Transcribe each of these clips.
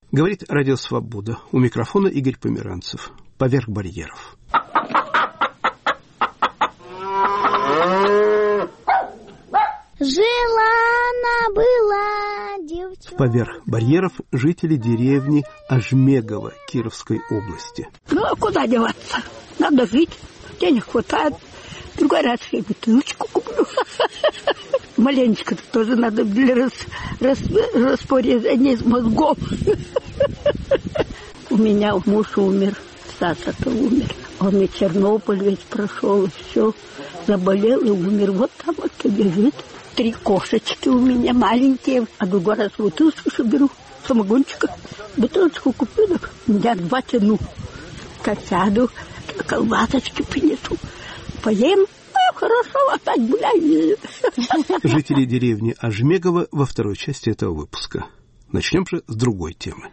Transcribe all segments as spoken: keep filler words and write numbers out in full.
Говорит Радио Свобода. У микрофона Игорь Померанцев. Поверх барьеров. Жила-она-была девчонка. Поверх барьеров жители деревни Ажмегово Кировской области. Ну, а куда деваться? Надо жить. Денег хватает. Другой раз я бутылочку куплю. Маленечко-то тоже надо для рас, рас, распоряжения мозгов. У меня муж умер, Саша-то умер. Он и Чернобыль весь прошел, и все. Заболел и умер. Вот там вот лежит. Три кошечки у меня маленькие. А другой раз бутылочку соберу, самогончика. Бутылочку куплю, так дня два тяну. Сяду, колбасочки принесу. Поем. Хорошо, опять гуляю. Жители деревни Ажмегово во второй части этого выпуска. Начнем же с другой темы.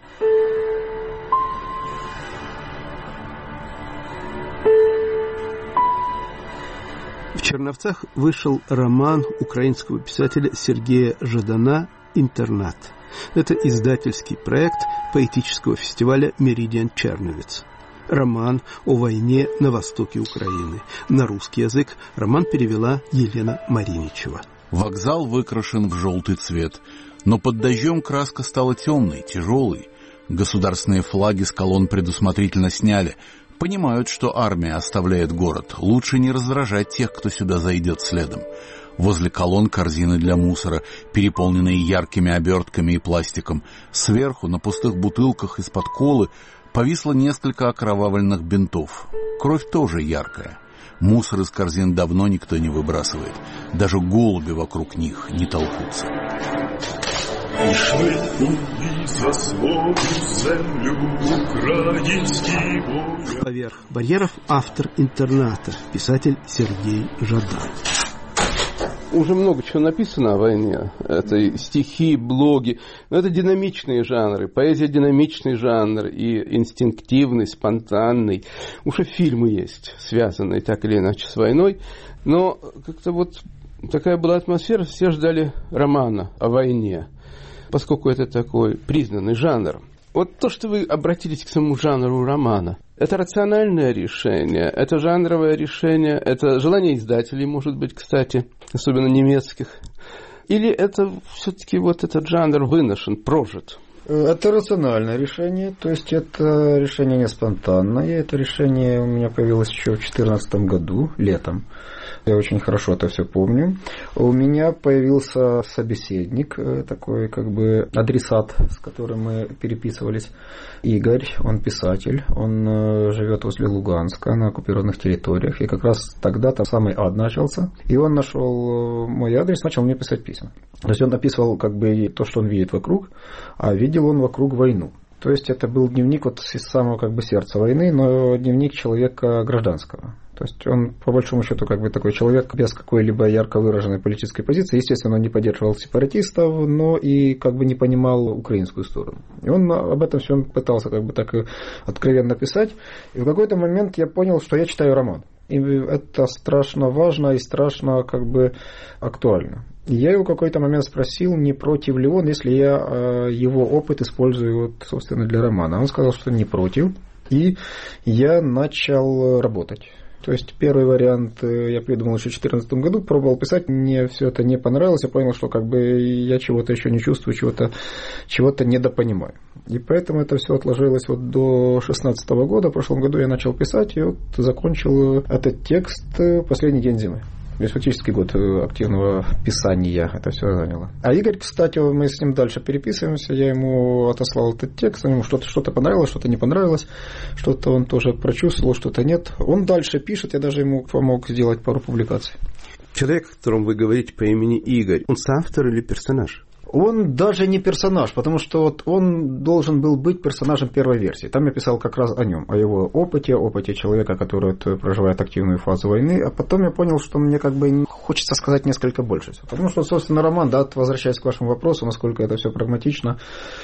В Черновцах вышел роман украинского писателя Сергея Жадана «Интернат». Это издательский проект поэтического фестиваля «Меридиан Черновец». Роман о войне на востоке Украины. На русский язык роман перевела Елена Мариничева. Вокзал выкрашен в желтый цвет, но под дождем краска стала темной, тяжелой. Государственные флаги с колонн предусмотрительно сняли. Понимают, что армия оставляет город. Лучше не раздражать тех, кто сюда зайдет следом. Возле колонн корзины для мусора, переполненные яркими обертками и пластиком. Сверху на пустых бутылках из-под колы повисло несколько окровавленных бинтов. Кровь тоже яркая. Мусор из корзин давно никто не выбрасывает. Даже голуби вокруг них не толкутся. Поверх барьеров автор «Интерната», писатель Сергей Жадан. Уже много чего написано о войне. Это стихи, блоги. Но это динамичные жанры. Поэзия — динамичный жанр. И инстинктивный, спонтанный. Уже фильмы есть, связанные так или иначе с войной. Но как-то вот такая была атмосфера. Все ждали романа о войне. Поскольку это такой признанный жанр. Вот то, что вы обратились к самому жанру романа, это рациональное решение, это жанровое решение, это желание издателей, может быть, кстати, особенно немецких. Или это все-таки вот этот жанр выношен, прожит? Это рациональное решение, то есть это решение не спонтанное, это решение у меня появилось еще в две тысячи четырнадцатом году, летом. Я очень хорошо это все помню. У меня появился собеседник, такой как бы адресат, с которым мы переписывались. Игорь, он писатель, он живет возле Луганска на оккупированных территориях. И как раз тогда там самый ад начался. И он нашел мой адрес, начал мне писать письма. То есть он описывал как бы то, что он видит вокруг, а видел он вокруг войну. То есть это был дневник вот из самого как бы сердца войны, но дневник человека гражданского. То есть он, по большому счету, как бы такой человек без какой-либо ярко выраженной политической позиции. Естественно, он не поддерживал сепаратистов, но и как бы не понимал украинскую сторону. И он об этом всем пытался как бы так откровенно писать. И в какой-то момент я понял, что я читаю роман. И это страшно важно и страшно как бы актуально. И я его в какой-то момент спросил, не против ли он, если я его опыт использую, вот, собственно, для романа. Он сказал, что не против. И я начал работать. То есть первый вариант я придумал еще в две тысячи четырнадцатом году, пробовал писать, мне все это не понравилось, я понял, что как бы я чего-то еще не чувствую, чего-то, чего-то недопонимаю. И поэтому это все отложилось вот до две тысячи шестнадцатого года. В прошлом году я начал писать и вот закончил этот текст «Последний день зимы». То есть фактически год активного писания это все заняло. А Игорь, кстати, мы с ним дальше переписываемся, я ему отослал этот текст, ему что-то, что-то понравилось, что-то не понравилось, что-то он тоже прочувствовал, что-то нет. Он дальше пишет, я даже ему помог сделать пару публикаций. Человек, о котором вы говорите по имени Игорь, он соавтор или персонаж? Он даже не персонаж, потому что вот он должен был быть персонажем первой версии. Там я писал как раз о нем, о его опыте, опыте человека, который вот проживает активную фазу войны. А потом я понял, что мне как бы хочется сказать несколько больше. Потому что, собственно, роман, да, возвращаясь к вашему вопросу, насколько это все прагматично.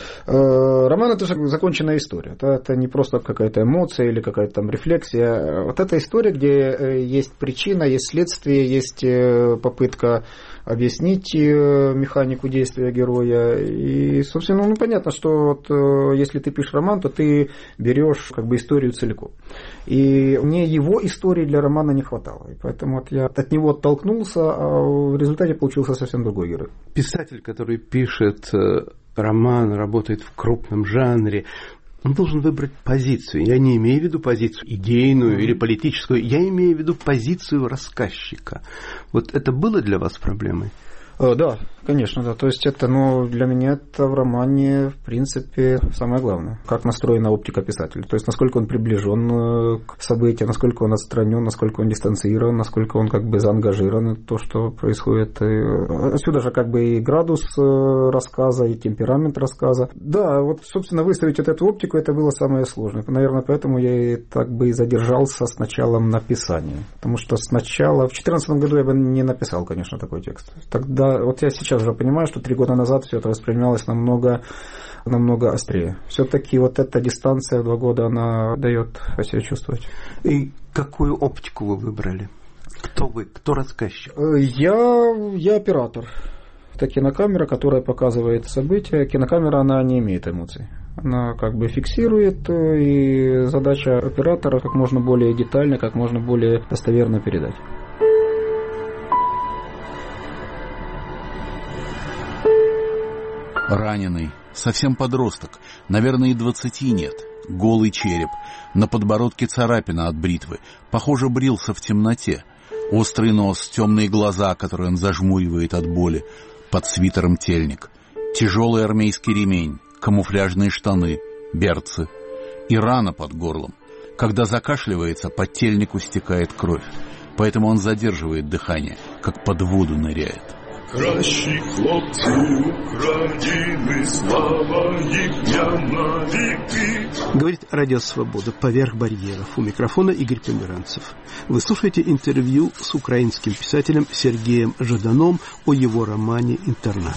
Роман – это же законченная история. Да? Это не просто какая-то эмоция или какая-то там рефлексия. Вот эта история, где есть причина, есть следствие, есть попытка объяснить механику действия героя. И, собственно, ну, понятно, что вот, если ты пишешь роман, то ты берешь как бы историю целиком. И мне его истории для романа не хватало. И поэтому вот я от него оттолкнулся, а в результате получился совсем другой герой. Писатель, который пишет роман, работает в крупном жанре, он должен выбрать позицию. Я не имею в виду позицию идейную или политическую, я имею в виду позицию рассказчика. Вот это было для вас проблемой? Да, конечно, да. То есть это, ну, для меня это в романе, в принципе, самое главное. Как настроена оптика писателя. То есть насколько он приближен к событиям, насколько он отстранен, насколько он дистанцирован, насколько он как бы заангажирован в то, что происходит. И отсюда же как бы и градус рассказа, и темперамент рассказа. Да, вот, собственно, выставить вот эту оптику, это было самое сложное. Наверное, поэтому я и так бы и задержался с началом написания. Потому что сначала, в две тысячи четырнадцатом году я бы не написал, конечно, такой текст. Тогда вот я сейчас уже понимаю, что три года назад все это воспринималось намного, намного острее. Все-таки вот эта дистанция в два года, она дает о себе чувствовать. И какую оптику вы выбрали? Кто вы? Кто рассказчик? Я, я оператор. Это кинокамера, которая показывает события. Кинокамера, она не имеет эмоций. Она как бы фиксирует, и задача оператора как можно более детально, как можно более достоверно передать. Раненый, совсем подросток, наверное, и двадцати нет, голый череп, на подбородке царапина от бритвы, похоже, брился в темноте, острый нос, темные глаза, которые он зажмуривает от боли, под свитером тельник, тяжелый армейский ремень, камуфляжные штаны, берцы и рана под горлом. Когда закашливается, по тельнику стекает кровь, поэтому он задерживает дыхание, как под воду ныряет. Кращі хлопці України, слава їхня навіки. Говорит Радио Свобода «Поверх барьеров». У микрофона Игорь Померанцев. Вы слушаете интервью с украинским писателем Сергеем Жаданом о его романе «Интернат».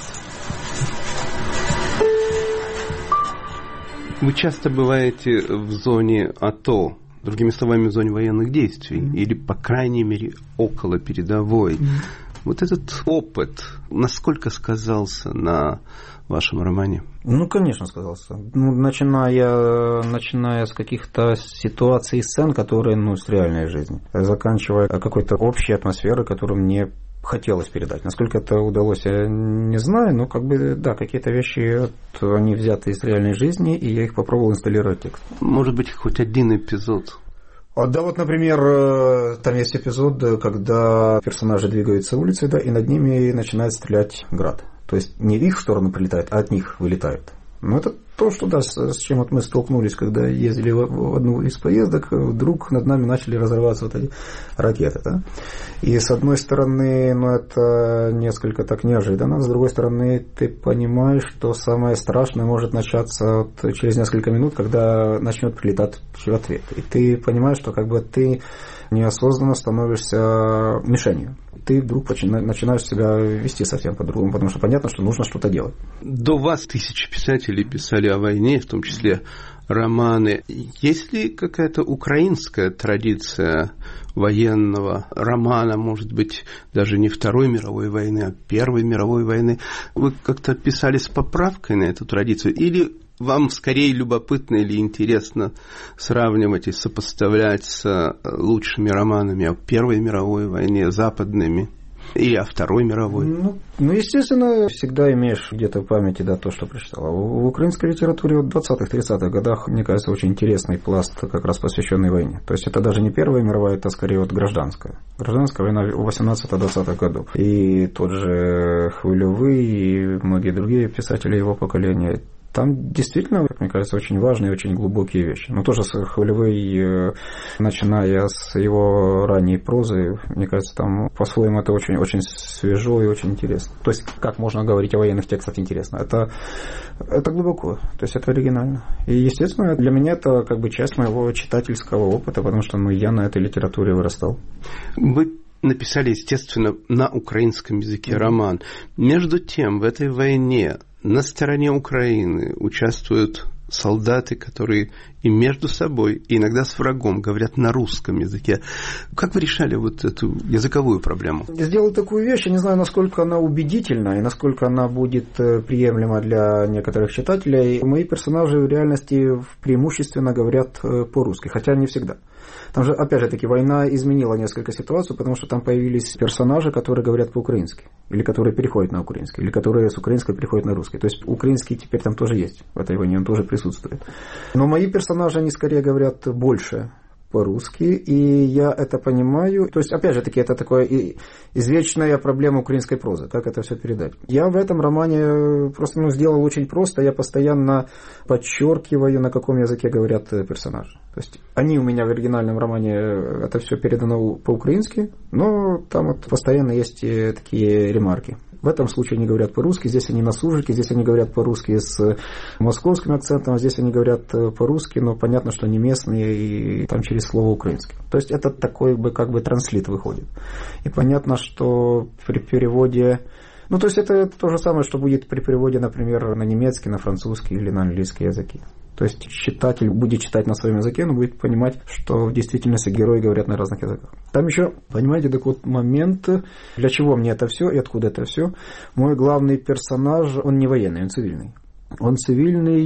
Вы часто бываете в зоне АТО, другими словами, в зоне военных действий, mm-hmm. или, по крайней мере, около передовой. Mm-hmm. Вот этот опыт, насколько сказался на вашем романе? Ну, конечно, сказался. Ну, начиная, начиная с каких-то ситуаций и сцен, которые, ну, с реальной жизни, заканчивая какой-то общей атмосферой, которую мне хотелось передать. Насколько это удалось, я не знаю, но как бы, да, какие-то вещи, они взяты из реальной жизни, и я их попробовал инсталлировать в текст. Может быть, хоть один эпизод? Да, вот, например, там есть эпизод, когда персонажи двигаются улицей, да, и над ними начинает стрелять град. То есть не в их сторону прилетает, а от них вылетает. Но это то, что, да, с, с чем вот мы столкнулись, когда ездили в, в одну из поездок, вдруг над нами начали разрываться вот эти ракеты. Да? И с одной стороны, ну, это несколько так неожиданно, с другой стороны, ты понимаешь, что самое страшное может начаться вот через несколько минут, когда начнет прилетать в ответ. И ты понимаешь, что как бы ты неосознанно становишься мишенью. Ты вдруг начинаешь себя вести совсем по-другому, потому что понятно, что нужно что-то делать. До вас тысячи писателей писали о войне, в том числе романы. Есть ли какая-то украинская традиция военного романа, может быть, даже не Второй мировой войны, а Первой мировой войны? Вы как-то писали с поправкой на эту традицию? Или вам скорее любопытно или интересно сравнивать и сопоставлять с лучшими романами о Первой мировой войне, западными, или о Второй мировой? Ну, ну, естественно, всегда имеешь где-то в памяти, да, то, что прочитал. В украинской литературе в двадцатых-тридцатых годах, мне кажется, очень интересный пласт, как раз посвященный войне. То есть это даже не Первая мировая, это скорее вот гражданская. Гражданская война в восемнадцатых-двадцатых годах. И тот же Хвилевый, и многие другие писатели его поколения. Там действительно, мне кажется, очень важные и очень глубокие вещи. Но тоже Хвилевый, начиная с его ранней прозы, мне кажется, там по-своему это очень, очень свежо и очень интересно. То есть, как можно говорить о военных текстах интересно? Это, это глубоко, то есть это оригинально. И, естественно, для меня это как бы часть моего читательского опыта, потому что ну, я на этой литературе вырастал. Вы написали, естественно, на украинском языке mm-hmm. роман. Между тем, в этой войне на стороне Украины участвуют солдаты, которые и между собой, и иногда с врагом говорят на русском языке. Как вы решали вот эту языковую проблему? Я сделал такую вещь, я не знаю, насколько она убедительна и насколько она будет приемлема для некоторых читателей. Мои персонажи в реальности преимущественно говорят по-русски, хотя не всегда. Там же, опять же таки, война изменила несколько ситуаций, потому что там появились персонажи, которые говорят по-украински, или которые переходят на украинский, или которые с украинского переходят на русский. То есть украинский теперь там тоже есть в этой войне, он тоже присутствует. Но мои персонажи, они скорее говорят больше по-русски, и я это понимаю. То есть, опять же таки, это такая извечная проблема украинской прозы, как это все передать. Я в этом романе просто ну, сделал очень просто, я постоянно подчеркиваю, на каком языке говорят персонажи. То есть, они у меня в оригинальном романе, это все передано по-украински, но там вот постоянно есть такие ремарки. В этом случае они говорят по-русски, здесь они на суржике, здесь они говорят по-русски с московским акцентом, здесь они говорят по-русски, но понятно, что они местные, и там через слово украинский. То есть это такой бы как бы транслит выходит. И понятно, что при переводе... Ну, то есть это, это то же самое, что будет при переводе, например, на немецкий, на французский или на английский языки. То есть читатель будет читать на своем языке, но будет понимать, что в действительности герои говорят на разных языках. Там еще, понимаете, такой вот момент, для чего мне это все и откуда это все. Мой главный персонаж, он не военный, он цивильный. Он цивильный,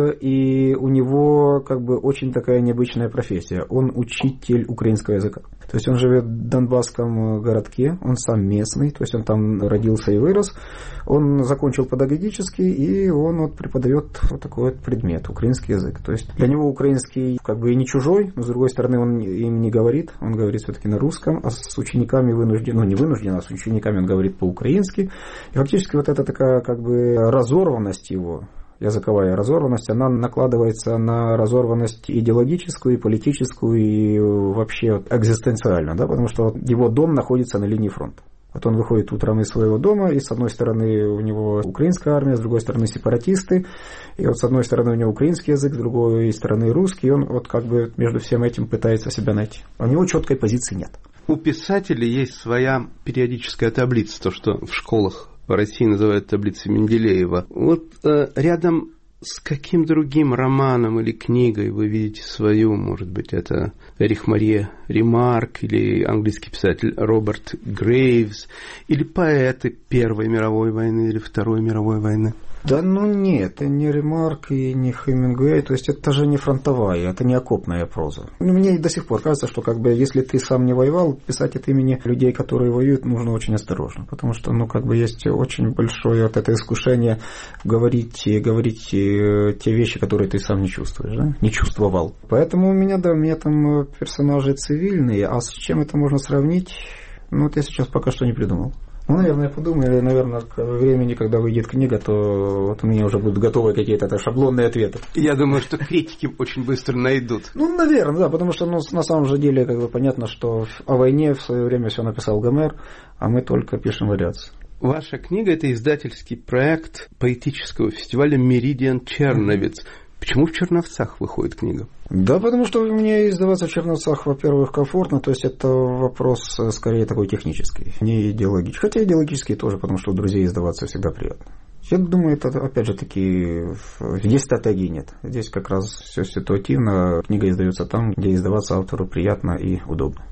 и у него как бы очень такая необычная профессия. Он учитель украинского языка. То есть он живет в донбасском городке, он сам местный, то есть он там родился и вырос. Он закончил педагогический, и он вот преподает вот такой вот предмет, украинский язык. То есть для него украинский как бы и не чужой, но с другой стороны он им не говорит, он говорит все-таки на русском, а с учениками вынужден, ну не вынужден, а с учениками он говорит по-украински. И фактически вот эта такая как бы разорванность его, языковая разорванность, она накладывается на разорванность идеологическую, и политическую, и вообще экзистенциально, да, потому что его дом находится на линии фронта. Вот он выходит утром из своего дома, и с одной стороны у него украинская армия, с другой стороны сепаратисты, и вот с одной стороны у него украинский язык, с другой стороны русский, и он вот как бы между всем этим пытается себя найти. У него четкой позиции нет. У писателей есть своя периодическая таблица, то, что в школах в России называют таблицей Менделеева. Вот э, рядом с каким другим романом или книгой вы видите свою, может быть, это Эрих Мария Ремарк, или английский писатель Роберт Грейвс, или поэты Первой мировой войны или Второй мировой войны? Да ну нет, это не Ремарк и не Хемингуэй, то есть это же не фронтовая, это не окопная проза. Мне до сих пор кажется, что как бы если ты сам не воевал, писать от имени людей, которые воюют, нужно очень осторожно, потому что ну как бы есть очень большое вот это искушение говорить, говорить те вещи, которые ты сам не чувствуешь, да? Не чувствовал. Поэтому у меня, да, у меня там персонажи цивильные, а с чем это можно сравнить, ну вот я сейчас пока что не придумал. Ну, наверное, я подумаю, наверное, к времени, когда выйдет книга, то вот у меня уже будут готовы какие-то это, шаблонные ответы. Я думаю, что критики очень быстро найдут. Ну, наверное, да, потому что ну, на самом же деле как бы понятно, что о войне в свое время все написал Гомер, а мы только пишем вариации. Ваша книга – это издательский проект поэтического фестиваля «Меридиан Черновец». Почему в Черновцах выходит книга? Да, потому что мне издаваться в Черновцах, во-первых, комфортно, то есть это вопрос скорее такой технический, не идеологический. Хотя идеологический тоже, потому что у друзей издаваться всегда приятно. Я думаю, это, опять же таки, здесь стратегии нет. Здесь как раз все ситуативно, книга издается там, где издаваться автору приятно и удобно.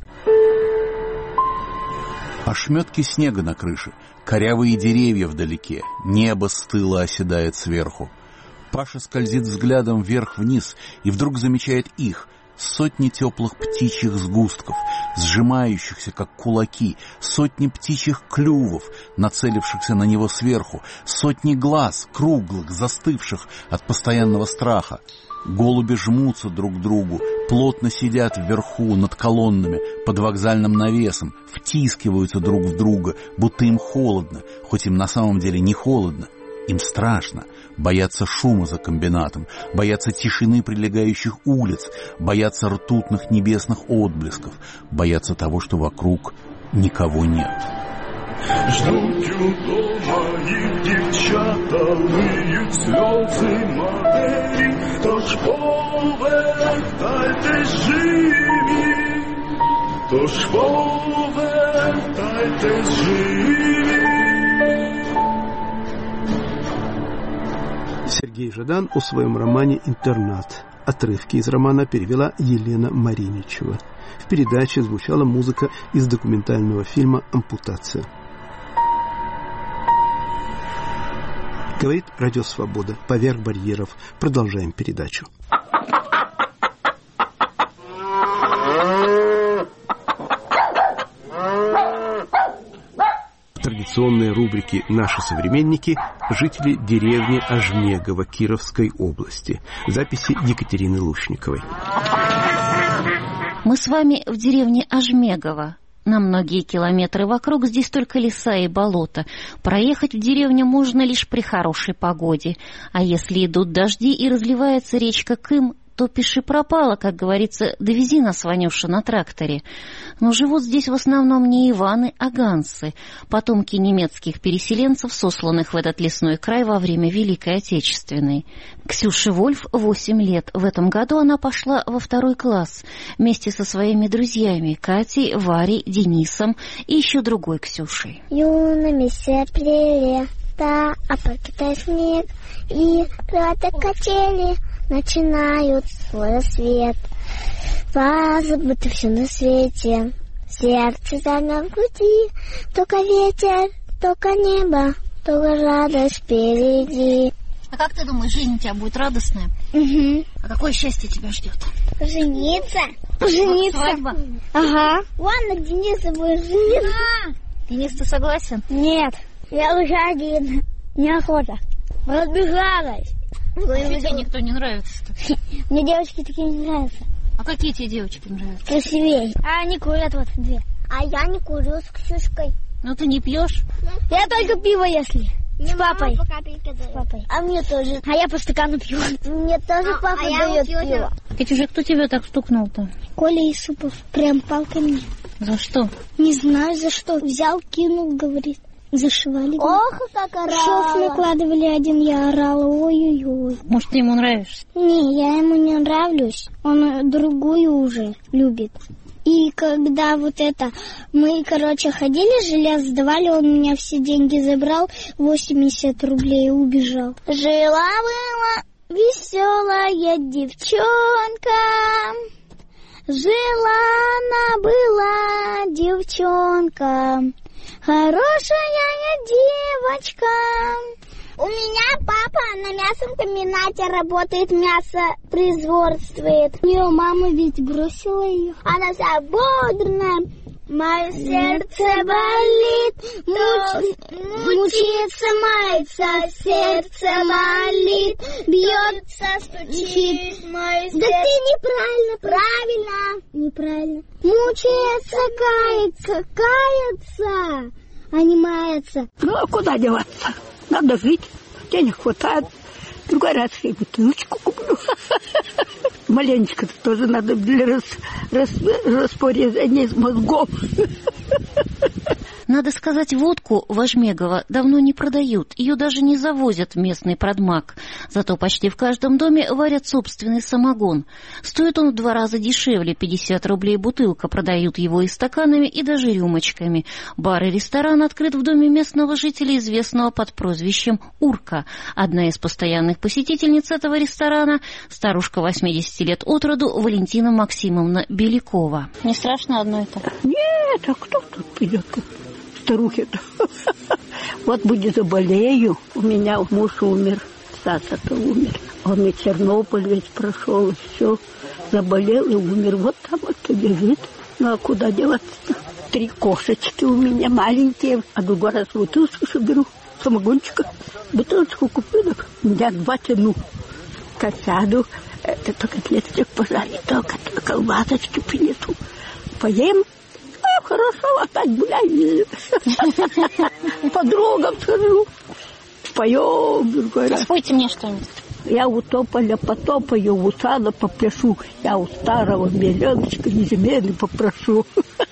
Ошметки снега на крыше, корявые деревья вдалеке, небо стыло оседает сверху. Паша скользит взглядом вверх-вниз и вдруг замечает их, сотни теплых птичьих сгустков, сжимающихся как кулаки, сотни птичьих клювов, нацелившихся на него сверху, сотни глаз, круглых, застывших от постоянного страха. Голуби жмутся друг к другу, плотно сидят вверху над колоннами, под вокзальным навесом, втискиваются друг в друга, будто им холодно, хоть им на самом деле не холодно. Им страшно, боятся шума за комбинатом, боятся тишины прилегающих улиц, боятся ртутных небесных отблесков, боятся того, что вокруг никого нет. Ждут у дома их девчата, льют слезы матери, тож повертайтесь живі, тож повертайтесь живі. Сергей Жадан о своем романе «Интернат». Отрывки из романа перевела Елена Мариничева. В передаче звучала музыка из документального фильма «Ампутация». Говорит Радио Свобода. Поверх барьеров. Продолжаем передачу. В традиционной рубрике «Наши современники» жители деревни Ажмегово Кировской области. Записи Екатерины Лушниковой. Мы с вами в деревне Ажмегово. На многие километры вокруг здесь только леса и болота. Проехать в деревню можно лишь при хорошей погоде. А если идут дожди и разливается речка Кым, то пиши пропало, как говорится, довези нас, Ванюша, на тракторе. Но живут здесь в основном не Иваны, а гансы, потомки немецких переселенцев, сосланных в этот лесной край во время Великой Отечественной. Ксюше Вольф восемь лет. В этом году она пошла во второй класс вместе со своими друзьями Катей, Варей, Денисом и еще другой Ксюшей. Юными серпели лета, опадает снег и платят качели. Начинают свой рассвет. Позабыто все на свете. Сердце замер в груди. Только ветер, только небо, только радость впереди. А как ты думаешь, жизнь у тебя будет радостная? Угу. А какое счастье тебя ждет? Жениться. Жениться. Свадьба? Ага. Ладно, Дениса будет жениться. Денис, ты согласен? Нет, я уже один. Неохота. Разбежалась. Тебе никто не нравится-то? Мне девочки такие не нравятся. А какие тебе девочки нравятся? Красивее. А они курят вот две. А я не курю с Ксюшкой. Ну ты не пьешь? Я только пиво, если. С папой. С папой. А мне тоже. А я по стакану пью. Мне тоже а, папа а дает пиво. Катя, уже кто тебя так стукнул-то? Коля Исупов. Прям палками. За что? Не знаю за что. Взял, кинул, говорит. Зашивали. Ох, как орала. Шов накладывали один, я орала. Ой-ой-ой. Может, ты ему нравишься? Не, я ему не нравлюсь. Он другую уже любит. И когда вот это... Мы, короче, ходили, желез сдавали, он у меня все деньги забрал. восемьдесят рублей и убежал. Жила-была веселая девчонка. Жила-она была девчонка. Хорошая девочка. У меня папа на мясном комбинате работает, мясо производствует. У нее мама ведь бросила ее. Она вся бодрая. Мое сердце болит, муч... мучится, мается, сердце болит, бьется, стучит, мое сердце. Да ты неправильно, правильно, неправильно. Мучается, кается, кается, а не мается. Ну, а куда деваться? Надо жить, денег хватает. Другой раз я бутылочку куплю. Маленечко-то тоже надо для рас, рас, распоряжения мозгов. Надо сказать, водку в Ажмегово давно не продают. Ее даже не завозят в местный продмаг. Зато почти в каждом доме варят собственный самогон. Стоит он в два раза дешевле, пятьдесят рублей бутылка. Продают его и стаканами, и даже рюмочками. Бар и ресторан открыт в доме местного жителя, известного под прозвищем Урка. Одна из постоянных посетительниц этого ресторана – старушка восьмидесяти лет от роду Валентина Максимовна Белякова. Не страшно одно это? Нет, а кто тут придет? Старухи-то. Вот будет заболею. У меня муж умер, Саша-то умер. Он и Чернобыль весь прошел, и все. Заболел и умер. Вот там вот лежит. Ну а куда деваться-то? Три кошечки у меня маленькие. А другой раз бутылочку соберу. Самогончика. Бутылочку куплю, так у меня два тяну. Как сяду, это только котлеточек пожарить, только колбасочки принесу. Поем. Хорошо, опять гуляю. Подругам скажу. Поем другой раз. Спойте мне что-нибудь. Я у тополя потопаю, у сада попляшу. Я у старого миллионочка ежемедно попрошу.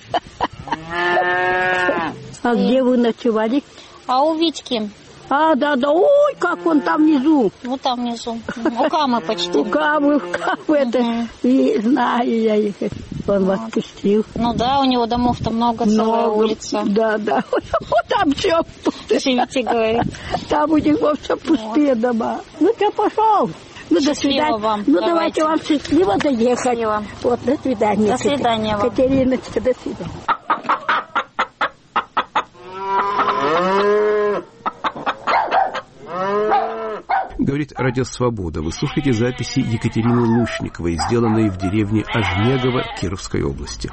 А где вы ночевали? А у Витьки. А, да, да, ой, как он там внизу. Вот там внизу. У Камы почти. У Камы, у Камы, это, и знаю я их. Он вас пустил. Ну да, у него домов-то много, целая много, улица. Да, да, там все пустые. Живите, говорит. Там у него все пустые вот. Дома. Ну, я пошел. Ну, до свидания. Вам. Ну, давайте. давайте вам счастливо доехать. Счастливо. Вот, до свидания. До свидания вам. Катериночка, до свидания. Говорит Радио Свобода. Вы слушаете записи Екатерины Лушниковой, сделанные в деревне Ажмегово Кировской области.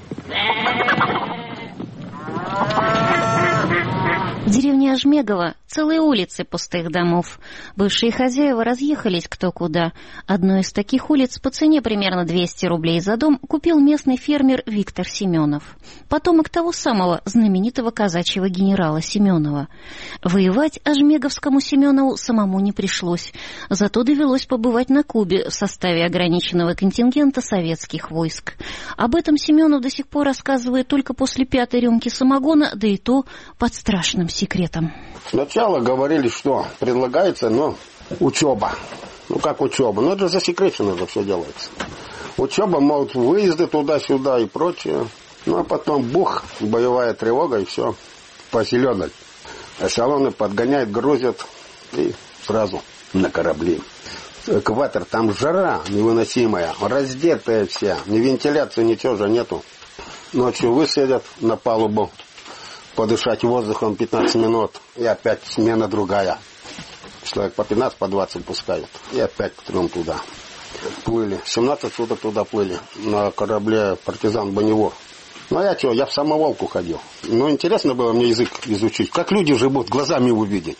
В деревне Ажмегово целые улицы пустых домов. Бывшие хозяева разъехались кто куда. Одну из таких улиц по цене примерно двести рублей за дом купил местный фермер Виктор Семенов, потомок того самого знаменитого казачьего генерала Семенова. Воевать Ажмеговскому Семенову самому не пришлось, зато довелось побывать на Кубе в составе ограниченного контингента советских войск. Об этом Семенов до сих пор рассказывает только после пятой рюмки самогона, да и то под страшным секретом. Сначала говорили, что предлагается, но учеба. Ну как учеба? Ну это же засекречено же все делается. Учеба, мол, выезды туда-сюда и прочее. Ну а потом бух, боевая тревога и все. По зеленой. Эшелоны подгоняют, грузят и сразу на корабли. Экватор, там жара невыносимая, раздетые все, ни вентиляции, ничего же нету. Ночью высадят на палубу, подышать воздухом пятнадцать минут, и опять смена другая. Человек по пятнадцать, по двадцать пускают, и опять к трем туда. Плыли, семнадцать суток туда плыли, на корабле «Партизан Бонневур». Ну а я что, я в самоволку ходил. Ну интересно было мне язык изучить, как люди живут, глазами увидеть.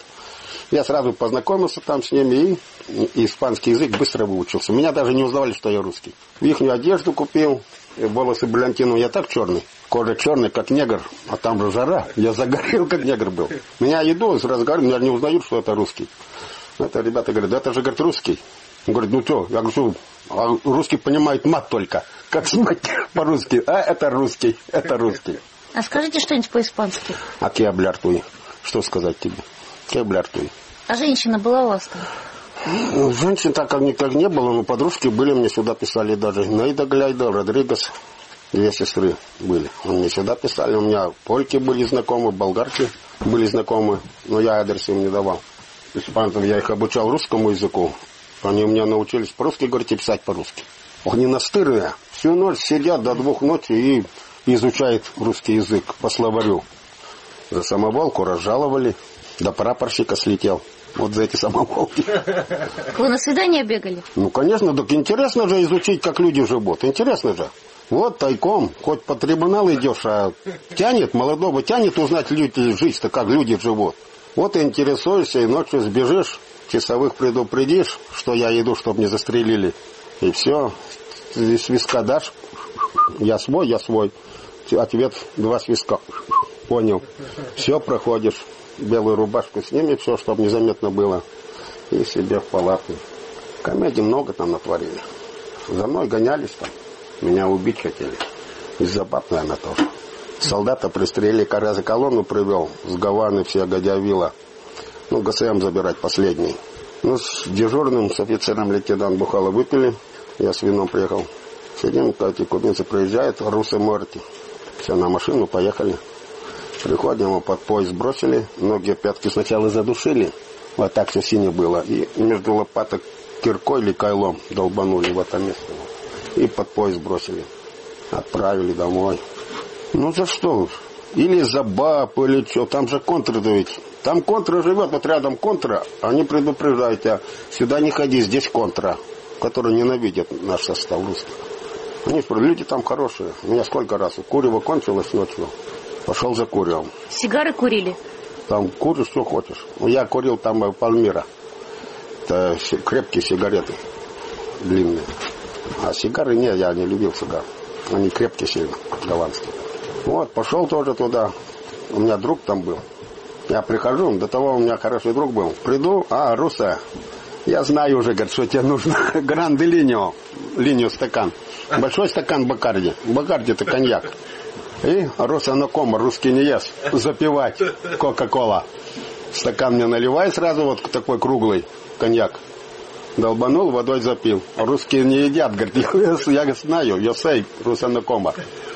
Я сразу познакомился там с ними и испанский язык быстро выучился. Меня даже не узнавали, что я русский. Ихнюю одежду купил, волосы бриллиантину, я так черный. Кожа черная, как негр, а там же жара. Я загорел, как негр был. Меня иду, разговариваю, меня не узнают, что это русский. Это ребята говорят, да это же, говорит, русский. Он говорит, ну что, я говорю, что, а русский понимает мат только. Как смать по-русски? А это русский, это русский. А скажите что-нибудь по-испански. А кебляртуй. Что сказать тебе? Кебляртуй. А женщина была у вас там? Ну, женщин так как никак не было, но подружки были, мне сюда писали даже. Нейда Гляйда, Родригес. Две сестры были. Они мне сюда писали. У меня польки были знакомы, болгарки были знакомы. Но я адрес им не давал. Испанцев я их обучал русскому языку. Они у меня научились по-русски говорить и писать по-русски. Они настырные. Всю ночь сидят до двух ночи и изучают русский язык по словарю. За самоволку разжаловали. До прапорщика слетел. Вот за эти самоволки. Вы на свидание бегали? Ну, конечно. Так интересно же изучить, как люди живут. Интересно же. Вот тайком, хоть по трибуналу идешь, а тянет, молодого тянет узнать люди, жизнь-то, как люди живут. Вот и интересуешься, и ночью сбежишь, часовых предупредишь, что я иду, чтобы не застрелили. И все, свистка дашь, я свой, я свой. Ответ, два свистка. Понял. Все, проходишь, белую рубашку сними, все, чтобы незаметно было. И себе в палату. Комедий много там натворили. За мной гонялись там. Меня убить хотели. Из-за баб, наверное, тоже. Солдата пристрелили, когда за колонну привел. С Гаваны все Гадявила. Ну, ГСМ забирать последний. Ну, с дежурным, с офицером лейтенант Бухало выпили. Я с вином приехал. Сидим, эти кубинцы проезжают, русы Морти. Все, на машину поехали. Приходим, его под поезд бросили. Ноги, пятки сначала задушили. Вот так все синее было. И между лопаток киркой или кайлом долбанули в это место. И под поезд бросили. Отправили домой. Ну за что? Или за баб, или что. Там же контра ведь. Там контра живет, вот рядом контра. Они предупреждают тебя. Сюда не ходи, здесь контра. Которые ненавидят наш состав русских. Они что, люди там хорошие. У меня сколько раз. Курево кончилось ночью. Пошел за куревом. Сигары курили? Там куришь, что хочешь. Я курил там Пальмира. Это крепкие сигареты. Длинные. А сигары нет, я не любил сигар. Они крепкие сильно, голландские. Вот, пошел тоже туда. У меня друг там был. Я прихожу, до того у меня хороший друг был. Приду, а, Руса, я знаю уже, говорит, что тебе нужно. Гранде линию, линию стакан. Большой стакан Бакарди. Бакарди это коньяк. И Руса на кома, русский не ест. Запивать Кока-Кола. Стакан мне наливай сразу, вот такой круглый коньяк. Долбанул, водой запил. Русские не едят, говорит, я знаю, я сей, русанакома.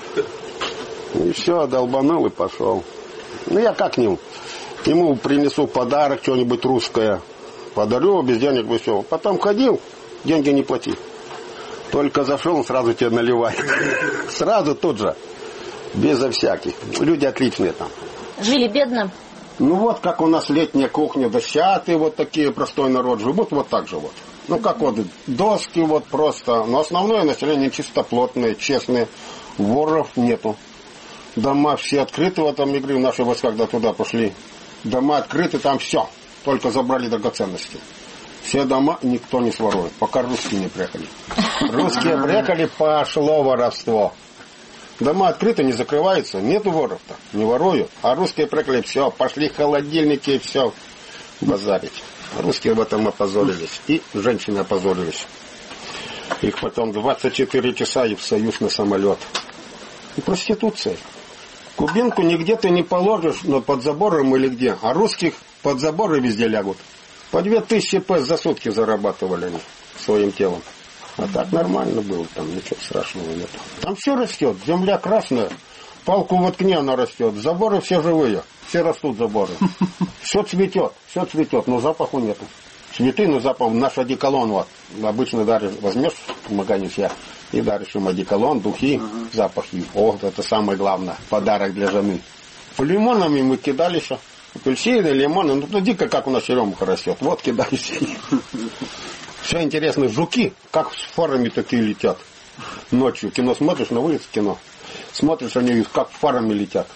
И все, долбанул и пошел. Ну, я как-нибудь. Ему принесу подарок, что-нибудь русское. Подарю, без денег бы все. Потом ходил, деньги не плати. Только зашел, он сразу тебе наливает. Сразу тут же. Безо всяких. Люди отличные там. Жили бедно? Ну вот, как у нас летняя кухня, дощатые вот такие, простой народ живут, вот так же вот. Ну как вот, доски вот просто. Но основное население чистоплотное, честное. Воров нету. Дома все открыты в этом игре, наши войска, когда туда пошли. Дома открыты, там все. Только забрали драгоценности. Все дома никто не сворует, пока русские не приехали. Русские приехали, пошло воровство. Дома открыты, не закрываются, нету воров-то, не воруют. А русские приехали, все, пошли холодильники и все базарить. Русские в этом опозорились. И женщины опозорились. Их потом двадцать четыре часа и в союз на самолет. И проституция. Кубинку нигде ты не положишь, но под забором или где. А русских под заборы везде лягут. По две тысячи пес за сутки зарабатывали они своим телом. А так нормально было, там ничего страшного нет. Там все растет, земля красная, палку воткни, она растет. Заборы все живые, все растут заборы. Все цветет, все цветет, но запаху нету. Цветы, но запах, наш одеколон, вот, обычно даришь, возьмешь в магазине и даришь им одеколон, духи, запахи. О, это самое главное, подарок для жены. По лимонам мы кидали еще. Апельсины, лимоны, ну, ну дико, как у нас черемуха растет. Вот кидались. Все интересно, жуки, как с фарами такие летят. Ночью кино смотришь, на улице кино. Смотришь, они как фарами летят.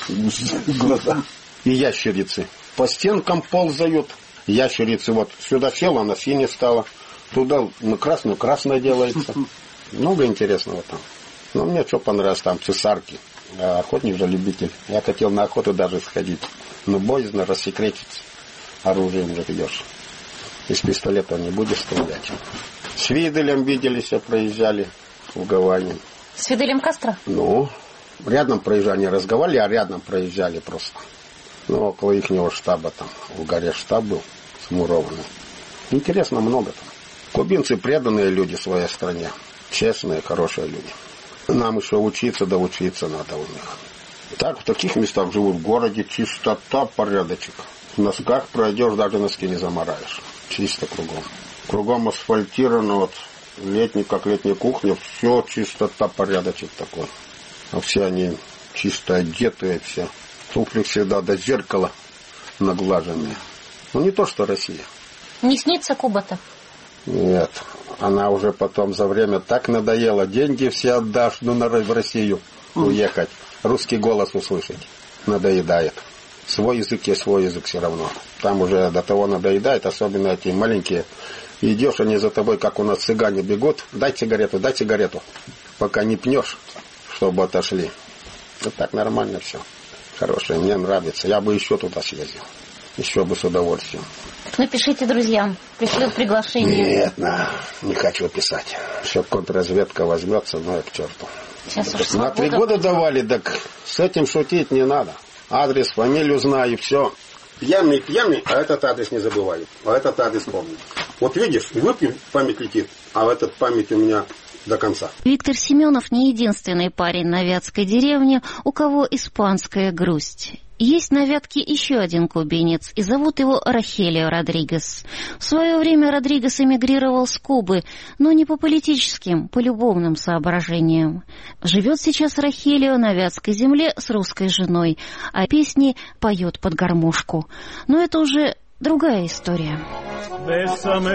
Глаза. И ящерицы. По стенкам ползают. Ящерицы вот сюда села, она синяя стала. Туда на красную, красная делается. Много интересного там. Но мне что понравилось там, цесарки. Я охотник же любитель. Я хотел на охоту даже сходить. Но боязно рассекретиться. Оружием же идешь. Из пистолета не будешь стрелять. С Фиделем виделись, проезжали в Гаване. С Фиделем Кастро? Ну, рядом проезжали, не разговаривали, а рядом проезжали просто. Ну, около ихнего штаба там, в горе штаб был смурованный. Интересно много там. Кубинцы преданные люди своей стране. Честные, хорошие люди. Нам еще учиться, да учиться надо у них. Так, в таких местах живут в городе, чистота, порядочек. В носках пройдешь, даже носки не замараешь. Чисто кругом. Кругом асфальтировано, вот, летний, как летняя кухня, все чистота, порядочек такой. А все они чисто одетые, все. Туфли всегда до зеркала наглаженные. Ну, не то, что Россия. Не снится Куба-то? Нет. Она уже потом за время так надоела. Деньги все отдашь, ну, на, в Россию уехать. Русский голос услышать. Надоедает. Свой язык есть свой язык все равно. Там уже до того надоедает, особенно эти маленькие. Идешь, они за тобой, как у нас цыгане бегут. Дай сигарету, дай сигарету. Пока не пнешь, чтобы отошли. Вот так нормально все. Хорошее, мне нравится. Я бы еще туда съездил. Еще бы с удовольствием. Напишите друзьям, пришлют приглашение. Нет, на, не хочу писать. Все контрразведка возьмется, ну и к черту. Сейчас уж на три года давали, так с этим шутить не надо. Адрес, фамилию знаю, все. Пьяный, пьяный, а этот адрес не забываю. А этот адрес помню. Вот видишь, выпью, память летит, а этот память у меня до конца. Виктор Семенов не единственный парень на Вятской деревне, у кого испанская грусть. Есть на Вятке еще один кубинец, и зовут его Рахелио Родригес. В свое время Родригес эмигрировал с Кубы, но не по политическим, по любовным соображениям. Живет сейчас Рахелио на Вятской земле с русской женой, а песни поет под гармошку. Но это уже другая история. Bésame,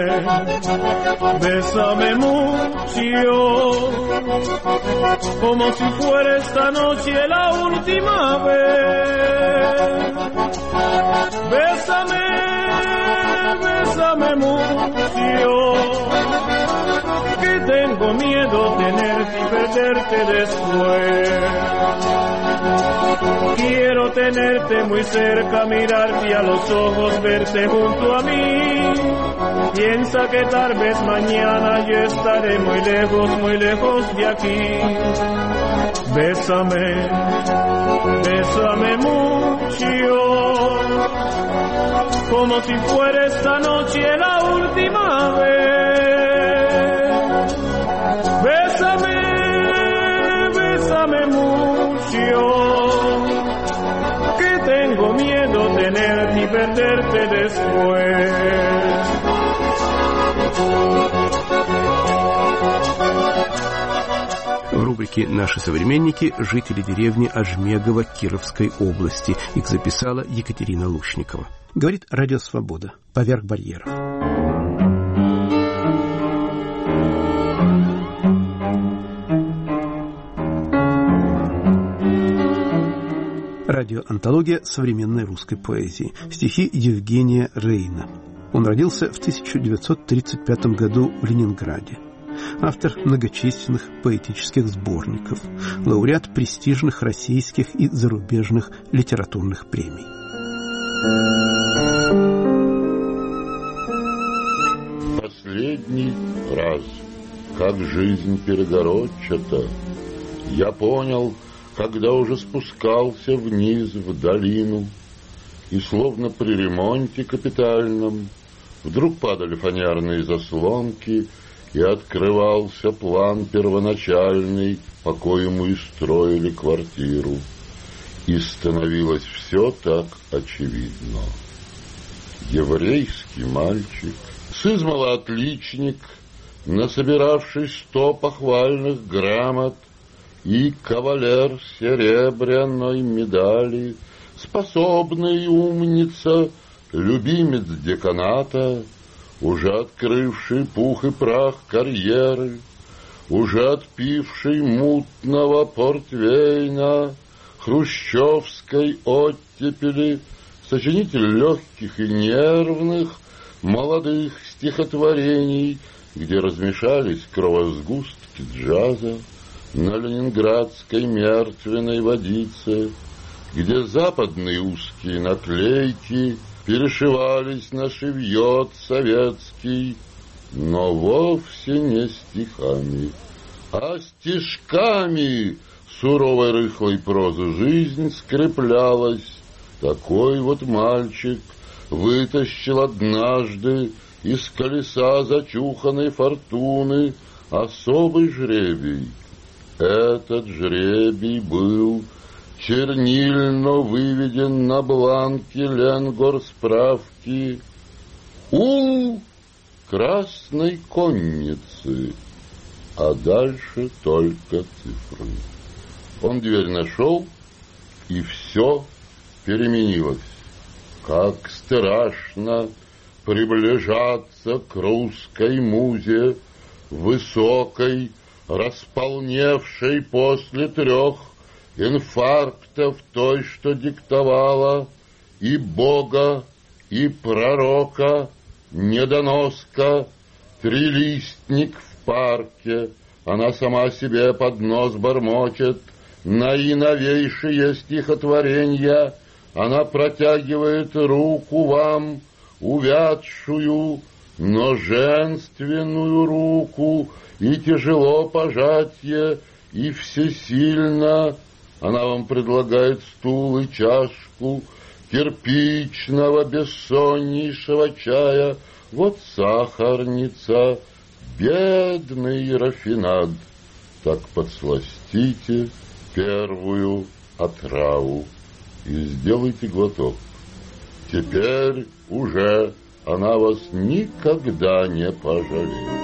bésame mucho, como si fuera esta noche la última vez. Bésame, bésame mucho, que tengo miedo tenerte y perderte después. Quiero tenerte muy cerca, mirarte a los ojos, verte junto a mí. Piensa que tal vez mañana yo estaré muy lejos, muy lejos de aquí. Bésame, bésame mucho, como si fuera esta noche la última vez. Bésame, bésame mucho, tengo miedo tenerte y perderte después. В рубрике «Наши современники» жители деревни Ажмегово Кировской области. Их записала Екатерина Лушникова. Говорит Радио Свобода. Поверх барьеров. Радиоантология современной русской поэзии. Стихи Евгения Рейна. Он родился в тысяча девятьсот тридцать пятом году в Ленинграде. Автор многочисленных поэтических сборников. Лауреат престижных российских и зарубежных литературных премий. Последний раз, как жизнь перегородчата, я понял, когда уже спускался вниз в долину, и словно при ремонте капитальном вдруг падали фанерные заслонки, и открывался план первоначальный, по коему и строили квартиру. И становилось все так очевидно. Еврейский мальчик, сызмала отличник, насобиравший сто похвальных грамот, и кавалер серебряной медали, способный умница, любимец деканата, уже открывший пух и прах карьеры, уже отпивший мутного портвейна, хрущевской оттепели, сочинитель легких и нервных молодых стихотворений, где размешались кровосгустки джаза на ленинградской мертвенной водице, где западные узкие наклейки перешивались на шевьет советский, но вовсе не стихами, а стишками суровой рыхлой прозы жизнь скреплялась. Такой вот мальчик вытащил однажды из колеса зачуханной фортуны особый жребий. Этот жребий был чернильно выведен на бланке Ленгорсправки ул красной конницы, а дальше только цифры. Он дверь нашел, и все переменилось. Как страшно приближаться к русской музе, высокой, располневшей после трех инфарктов той, что диктовала и Бога, и пророка, недоноска, трилистник в парке. Она сама себе под нос бормочет наиновейшие стихотворения. Она протягивает руку вам, увядшую, но женственную руку, и тяжело пожатие, и всесильно. Она вам предлагает стул и чашку кирпичного бессоннейшего чая. Вот сахарница, бедный рафинад. Так подсластите первую отраву и сделайте глоток. Теперь уже она вас никогда не пожалеет.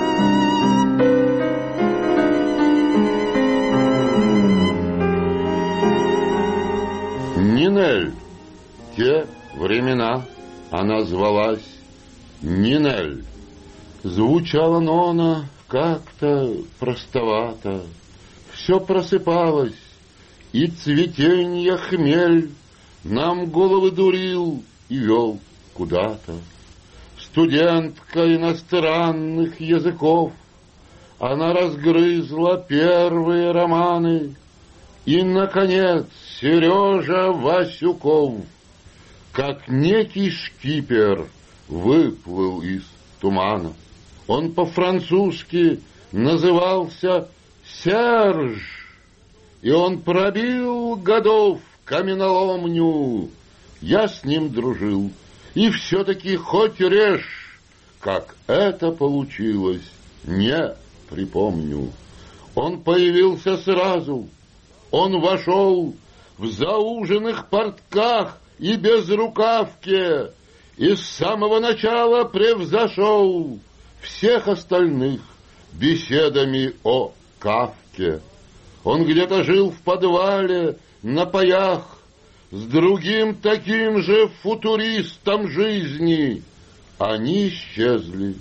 Нинель. Те времена она звалась Нинель. Звучала Нона как-то простовато. Все просыпалось, и цветенья хмель нам головы дурил и вел куда-то. Студентка иностранных языков, она разгрызла первые романы. И, наконец, Сережа Васюков, как некий шкипер, выплыл из тумана. Он по-французски назывался Серж, и он пробил годов каменоломню. Я с ним дружил, и все-таки хоть режь, как это получилось, не припомню. Он появился сразу. Он вошел в зауженных портках и безрукавке, и с самого начала превзошел всех остальных беседами о Кафке. Он где-то жил в подвале, на паях, с другим таким же футуристом жизни. Они исчезли.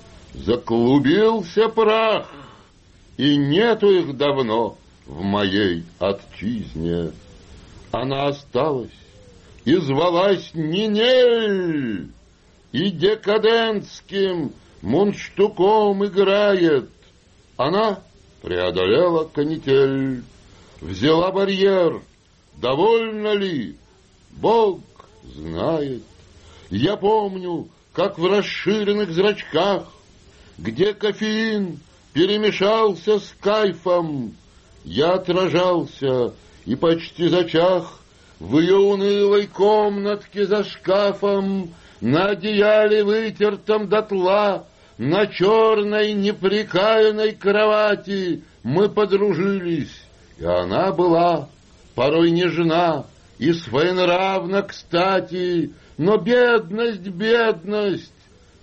Заклубился прах, и нету их давно в моей отчизне. Она осталась и звалась Нинель, и декадентским мундштуком играет. Она преодолела канитель, взяла барьер. Довольно ли? Бог знает. Я помню, как в расширенных зрачках, где кофеин перемешался с кайфом, я отражался и почти зачах в ее унылой комнатке за шкафом, на одеяле вытертом дотла, на черной неприкаянной кровати мы подружились, и она была порой нежна и своенравна, кстати, но бедность, бедность,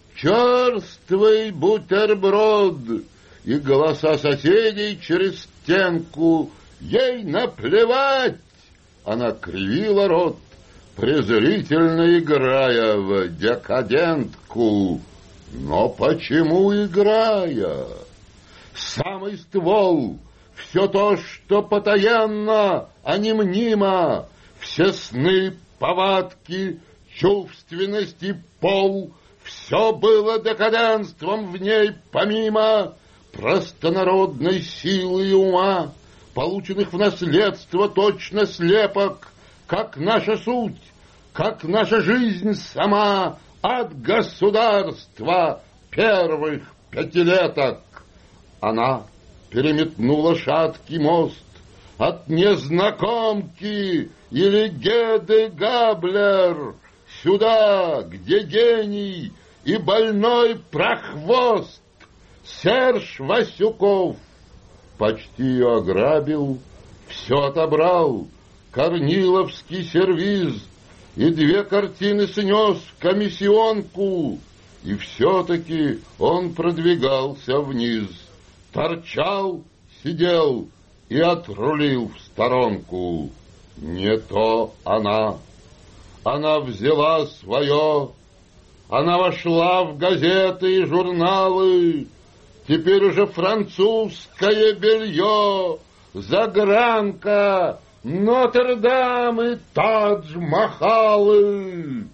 черствый бутерброд, и голоса соседей через стенку, ей наплевать. Она кривила рот, презрительно играя в декадентку. Но почему играя? Самый ствол, все то, что потаенно, а не мнимо, все сны, повадки, чувственность и пол, все было декаденством в ней, помимо простонародной силы и ума, полученных в наследство точно слепок, как наша суть, как наша жизнь сама от государства первых пятилеток. Она переметнула шаткий мост от незнакомки или Геды Габлер сюда, где гений и больной прохвост Серж Васюков почти ее ограбил, все отобрал, корниловский сервиз, и две картины снес в комиссионку, и все-таки он продвигался вниз, торчал, сидел и отрулил в сторонку. Не то она. Она взяла свое, она вошла в газеты и журналы, теперь уже французское белье, загранка, Нотр-Дам и Тадж-Махалы,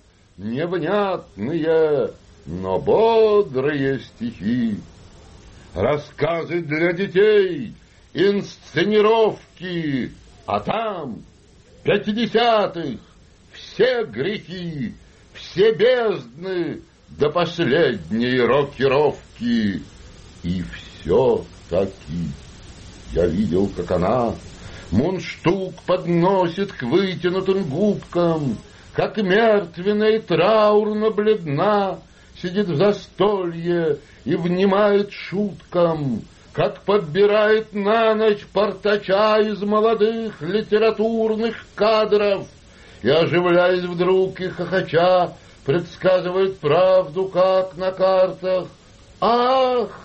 невнятные, но бодрые стихи, рассказы для детей, инсценировки, а там, в пятидесятых, все грехи, все бездны до последней рокировки. И все-таки я видел, как она мундштук подносит к вытянутым губкам, как мертвенно и траурно бледна сидит в застолье и внимает шуткам, как подбирает на ночь портача из молодых литературных кадров и, оживляясь вдруг и хохоча, предсказывает правду, как на картах. Ах,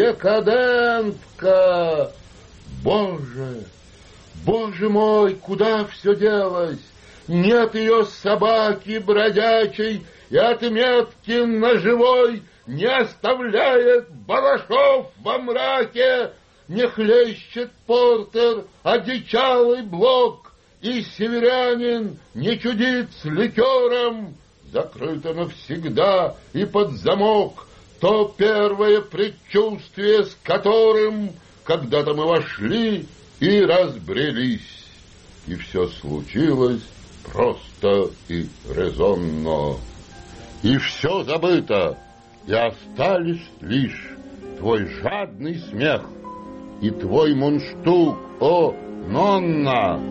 декадентка! Боже, Боже мой, куда все делось? Нет ее собаки бродячей, и отметки на живой не оставляет Балашов во мраке, не хлещет Портер одичалый Блок, и северянин не чудит с ликером. Закрыто навсегда и под замок то первое предчувствие, с которым когда-то мы вошли и разбрелись. И все случилось просто и резонно. И все забыто, и остались лишь твой жадный смех и твой мундштук, о, Нонна.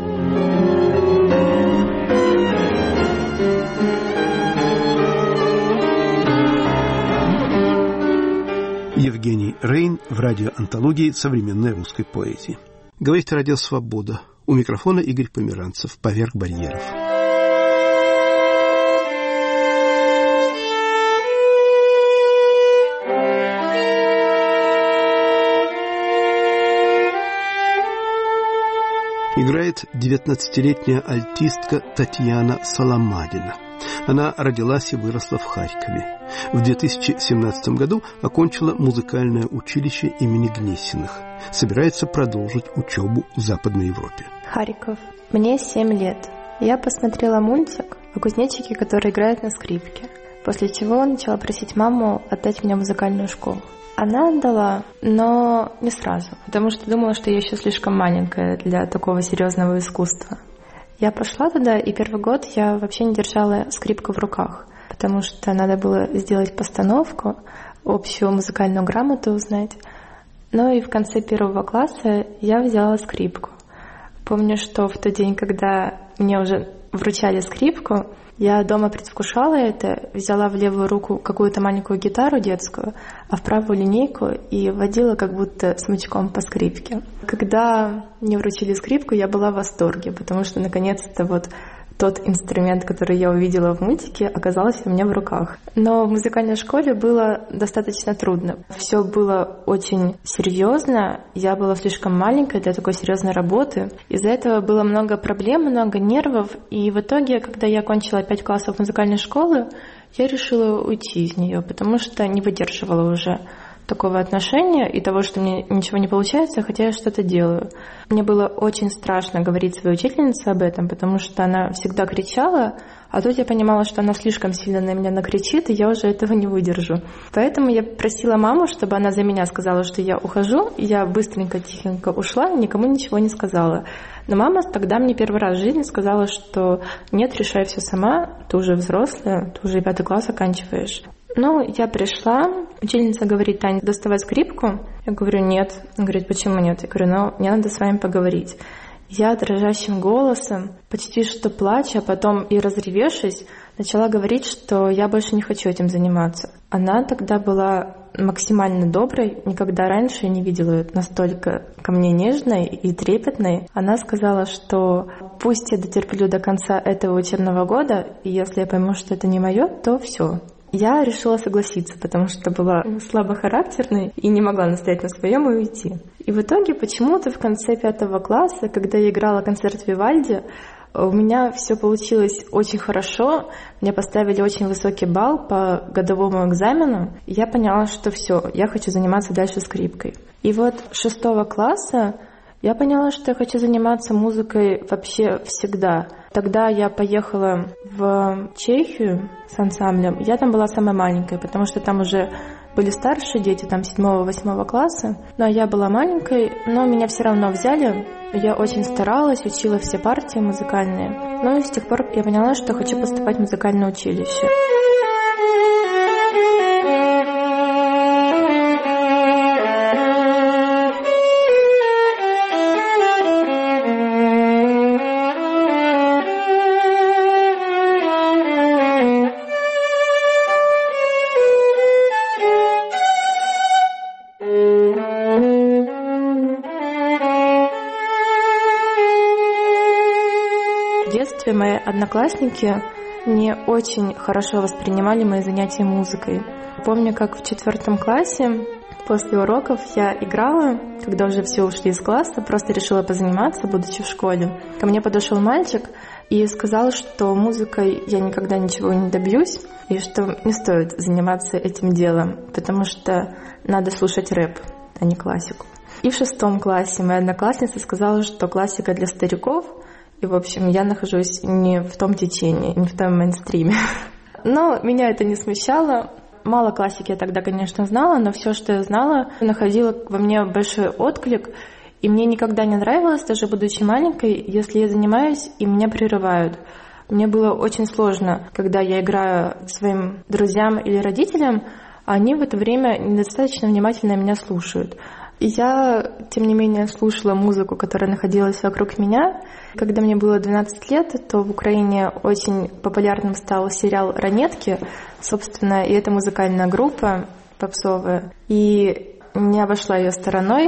Евгений Рейн в радиоантологии современной русской поэзии. Говорит Радио Свобода. У микрофона Игорь Померанцев. Поверх барьеров. играет девятнадцатилетняя альтистка Татьяна Соломадина. Она родилась и выросла в Харькове. В две тысячи семнадцатом году окончила музыкальное училище имени Гнесиных. Собирается продолжить учебу в Западной Европе. Харьков. Мне семь лет. Я посмотрела мультик о кузнечике, который играет на скрипке. После чего начала просить маму отдать меня в музыкальную школу. Она отдала, но не сразу, потому что думала, что я еще слишком маленькая для такого серьезного искусства. Я пошла туда, и первый год я вообще не держала скрипку в руках, потому что надо было сделать постановку, общую музыкальную грамоту узнать. Ну и в конце первого класса я взяла скрипку. Помню, что в тот день, когда мне уже вручали скрипку, я дома предвкушала это, взяла в левую руку какую-то маленькую гитару детскую, а в правую линейку и водила как будто смычком по скрипке. Когда мне вручили скрипку, я была в восторге, потому что наконец-то вот тот инструмент, который я увидела в мультике, оказался у меня в руках. Но в музыкальной школе было достаточно трудно. Все было очень серьезно, я была слишком маленькая для такой серьезной работы. Из-за этого было много проблем, много нервов, и в итоге, когда я окончила пять классов музыкальной школы, я решила уйти из нее, потому что не выдерживала уже такого отношения и того, что мне ничего не получается, хотя я что-то делаю. Мне было очень страшно говорить своей учительнице об этом, потому что она всегда кричала, а тут я понимала, что она слишком сильно на меня накричит, и я уже этого не выдержу. Поэтому я просила маму, чтобы она за меня сказала, что я ухожу, и я быстренько, тихенько ушла, никому ничего не сказала. Но мама тогда мне первый раз в жизни сказала, что нет, решай все сама, ты уже взрослая, ты уже пятый класс оканчиваешь. Ну, я пришла, учительница говорит: Таня, доставай скрипку. Я говорю: нет. Она говорит: почему нет? Я говорю: ну, мне надо с вами поговорить. Я дрожащим голосом, почти что плача, а потом и разревевшись, начала говорить, что я больше не хочу этим заниматься. Она тогда была максимально доброй, никогда раньше не видела ее настолько ко мне нежной и трепетной. Она сказала, что пусть я дотерплю до конца этого учебного года, и если я пойму, что это не мое, то все. Я решила согласиться, потому что была слабохарактерной и не могла настоять на своем и уйти. И в итоге почему-то в конце пятого класса, когда я играла концерт Вивальди, у меня все получилось очень хорошо. Мне поставили очень высокий балл по годовому экзамену. И я поняла, что все, я хочу заниматься дальше скрипкой. И вот с шестого класса я поняла, что я хочу заниматься музыкой вообще всегда. Тогда я поехала в Чехию с ансамблем. Я там была самая маленькая, потому что там уже были старшие дети, там седьмого-восьмого класса. Но я была маленькой, но меня все равно взяли. Я очень старалась, учила все партии музыкальные. Ну и с тех пор я поняла, что хочу поступать в музыкальное училище. Мои одноклассники не очень хорошо воспринимали мои занятия музыкой. Помню, как в четвертом классе после уроков я играла, когда уже все ушли из класса, просто решила позаниматься, будучи в школе. Ко мне подошел мальчик и сказал, что музыкой я никогда ничего не добьюсь, и что не стоит заниматься этим делом, потому что надо слушать рэп, а не классику. И в шестом классе моя одноклассница сказала, что классика для стариков. И, в общем, я нахожусь не в том течении, не в том мейнстриме. Но меня это не смущало. Мало классики я тогда, конечно, знала, но все, что я знала, находило во мне большой отклик. И мне никогда не нравилось, даже будучи маленькой, если я занимаюсь, и меня прерывают. Мне было очень сложно, когда я играю своим друзьям или родителям, а они в это время недостаточно внимательно меня слушают. И я, тем не менее, слушала музыку, которая находилась вокруг меня. Когда мне было двенадцать лет, то в Украине очень популярным стал сериал «Ранетки». Собственно, и это музыкальная группа попсовая. И не обошла ее стороной.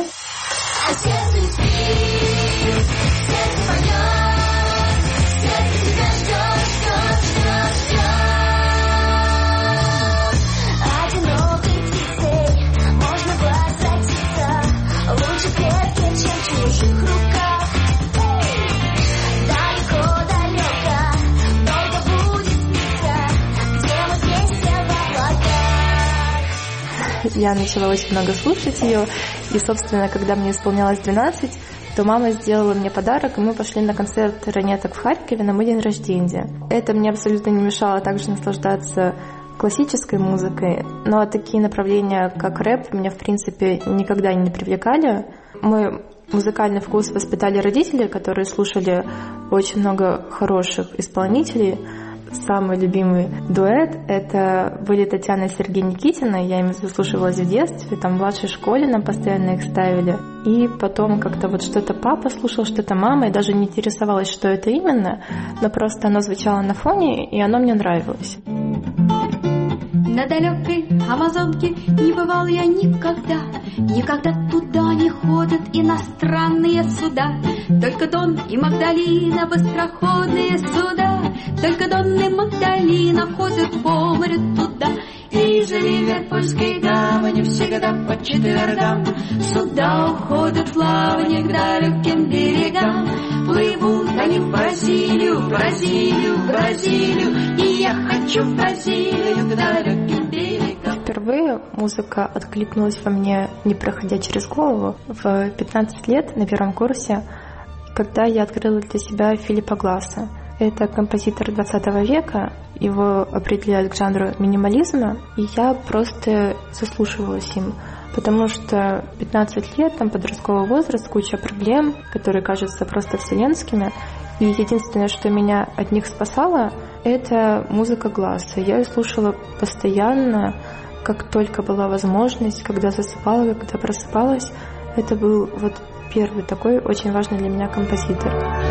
я начала очень много слушать ее. И, собственно, когда мне исполнялось двенадцать, то мама сделала мне подарок, и мы пошли на концерт ранеток в Харькове на мой день рождения. Это мне абсолютно не мешало также наслаждаться классической музыкой, но такие направления, как рэп, меня, в принципе, никогда не привлекали. Мой музыкальный вкус воспитали родители, которые слушали очень много хороших исполнителей. Самый любимый дуэт — это были Татьяна и Сергей Никитина. Я ими заслушивалась в детстве, там в младшей школе нам постоянно их ставили. И потом как-то вот что-то папа слушал, что-то мама, и даже не интересовалась, что это именно, но просто оно звучало на фоне, и оно мне нравилось. На далекой Амазонке не бывал я никогда, никогда туда не ходят иностранные суда. Только Дон и Магдалина, быстроходные суда, только Дон и Магдалина ходят по морю туда. И за Ливерпульской гавани всегда по четвергам суда уходят в плавание к далеким берегам. Плывут они в Бразилию, в Бразилию, в Бразилию, и я хочу в Бразилию к далеким берегам. Впервые музыка откликнулась во мне, не проходя через голову, в пятнадцать лет на первом курсе, когда я открыла для себя Филиппа Гласса. Это композитор двадцатого века, его определяют к жанру минимализма, и я просто заслушивалась им, потому что пятнадцать лет, там подростковый возраст, куча проблем, которые кажутся просто вселенскими, и единственное, что меня от них спасало, это музыка Гласса. Я ее слушала постоянно, как только была возможность, когда засыпала, когда просыпалась. Это был вот первый такой очень важный для меня композитор.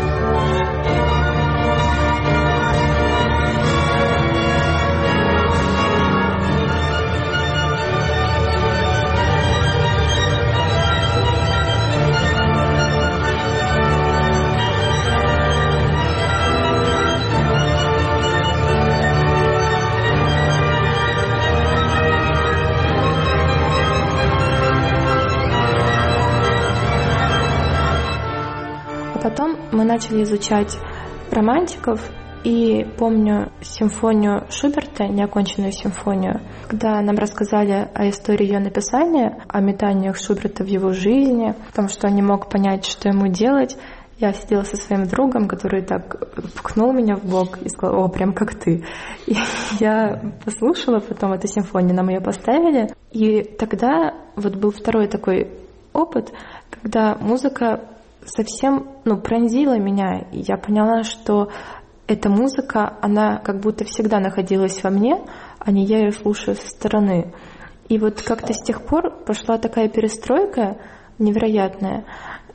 Потом мы начали изучать романтиков, и помню симфонию Шуберта, неоконченную симфонию, когда нам рассказали о истории ее написания, о метаниях Шуберта в его жизни, о том, что он не мог понять, что ему делать. Я сидела со своим другом, который так пкнул меня в бок и сказал: «О, прям как ты». И я послушала потом эту симфонию, нам ее поставили. И тогда вот был второй такой опыт, когда музыка совсем, ну, пронзила меня, и я поняла, что эта музыка, она как будто всегда находилась во мне, а не я ее слушаю со стороны. И вот как-то с тех пор пошла такая перестройка невероятная,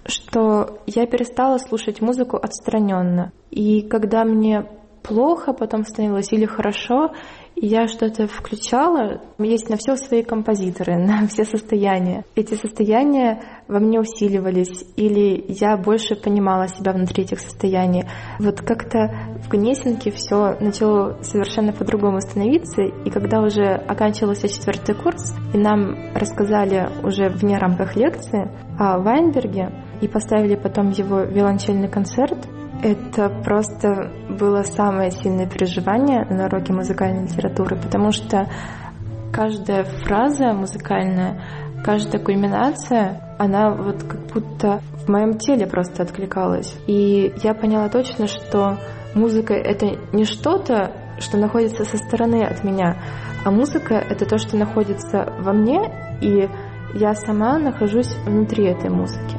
что я перестала слушать музыку отстраненно. И когда мне плохо потом становилось или хорошо, и я что-то включала, есть на все свои композиторы, на все состояния. Эти состояния во мне усиливались, или я больше понимала себя внутри этих состояний. Вот как-то в Гнесинке все начало совершенно по-другому становиться, и когда уже оканчивался четвертый курс, и нам рассказали уже вне рамках лекции о Вайнберге, и поставили потом его виолончельный концерт, это просто было самое сильное переживание на уроке музыкальной литературы, потому что каждая фраза музыкальная, каждая кульминация, она вот как будто в моем теле просто откликалась. И я поняла точно, что музыка — это не что-то, что находится со стороны от меня, а музыка — это то, что находится во мне, и я сама нахожусь внутри этой музыки.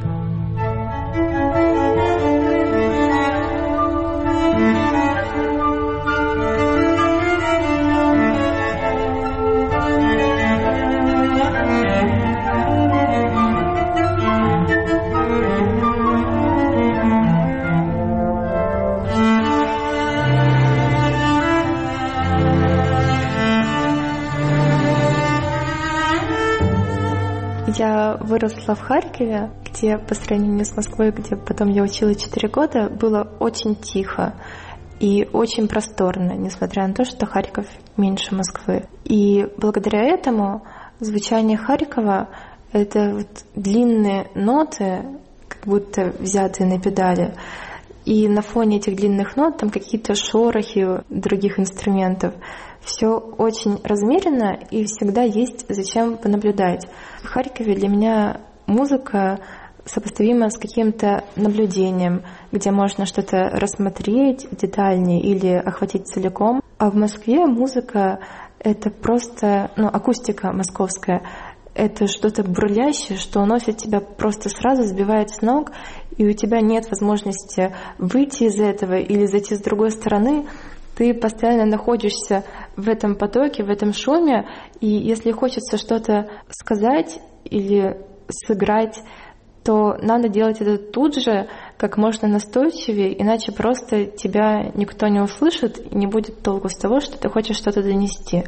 Я выросла в Харькове, где по сравнению с Москвой, где потом я училась четыре года, было очень тихо и очень просторно, несмотря на то, что Харьков меньше Москвы. И благодаря этому звучание Харькова — это вот длинные ноты, как будто взятые на педали. И на фоне этих длинных нот там какие-то шорохи других инструментов. Все очень размеренно и всегда есть зачем понаблюдать. В Харькове для меня музыка сопоставима с каким-то наблюдением, где можно что-то рассмотреть детальнее или охватить целиком. А в Москве музыка — это просто, ну, акустика московская. Это что-то бурлящее, что уносит тебя просто сразу, сбивает с ног, и у тебя нет возможности выйти из этого или зайти с другой стороны. Ты постоянно находишься в этом потоке, в этом шуме, и если хочется что-то сказать или сыграть, то надо делать это тут же, как можно настойчивее, иначе просто тебя никто не услышит, и не будет толку с того, что ты хочешь что-то донести.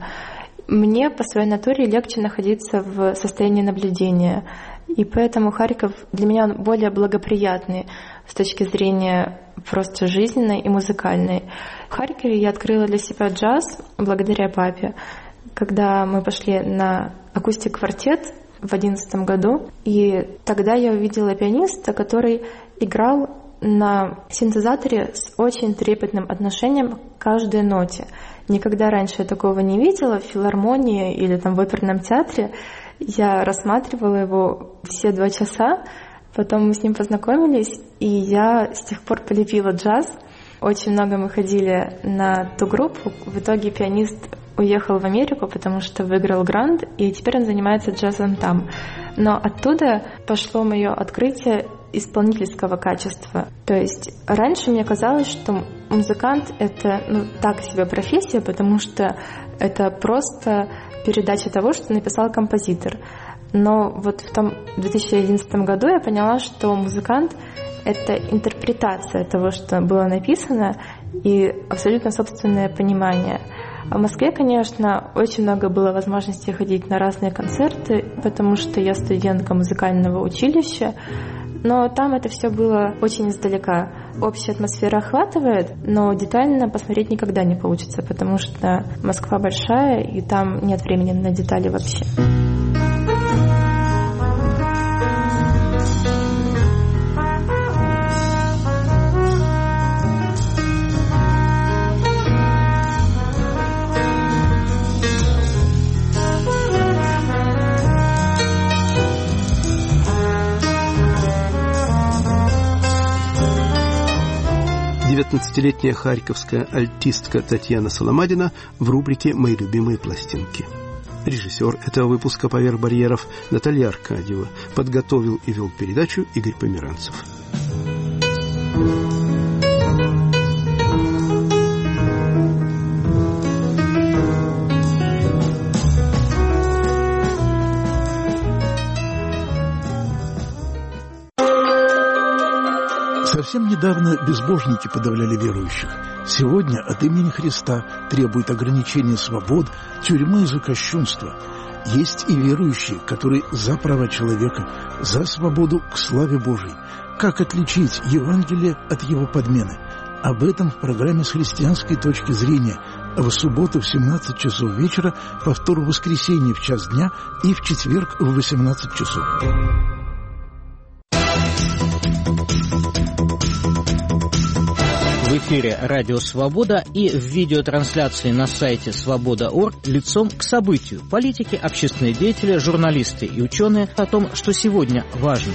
Мне по своей натуре легче находиться в состоянии наблюдения, и поэтому Харьков для меня более благоприятный с точки зрения просто жизненной и музыкальной. В Харькове я открыла для себя джаз благодаря папе, когда мы пошли на акустик-квартет в две тысячи одиннадцатом году, и тогда я увидела пианиста, который играл на синтезаторе с очень трепетным отношением к каждой ноте. Никогда раньше я такого не видела в филармонии или там в оперном театре. Я рассматривала его все два часа, потом мы с ним познакомились, и я с тех пор полюбила джаз. Очень много мы ходили на ту группу. В итоге пианист уехал в Америку, потому что выиграл грант, и теперь он занимается джазом там. Но оттуда пошло мое открытие исполнительского качества. То есть раньше мне казалось, что музыкант — это, ну, так себе профессия, потому что это просто передача того, что написал композитор. Но вот в том две тысячи одиннадцатом году я поняла, что музыкант — это интерпретация того, что было написано, и абсолютно собственное понимание. А в Москве, конечно, очень много было возможностей ходить на разные концерты, потому что я студентка музыкального училища, но там это все было очень издалека. Общая атмосфера охватывает, но детально посмотреть никогда не получится, потому что Москва большая, и там нет времени на детали вообще. девятнадцатилетняя харьковская альтистка Татьяна Соломадина в рубрике «Мои любимые пластинки». Режиссер этого выпуска «Поверх барьеров» Наталья Аркадьева. Подготовил и вел передачу Игорь Померанцев. Совсем недавно безбожники подавляли верующих. Сегодня от имени Христа требуют ограничения свобод, тюрьмы за кощунство. Есть и верующие, которые за права человека, за свободу к славе Божией. Как отличить Евангелие от его подмены? Об этом в программе «С христианской точки зрения». В субботу в семнадцать часов вечера, повтор в воскресенье в час дня и в четверг в восемнадцать часов. В эфире «Радио Свобода» и в видеотрансляции на сайте свобода точка орг лицом к событию. Политики, общественные деятели, журналисты и ученые о том, что сегодня важно.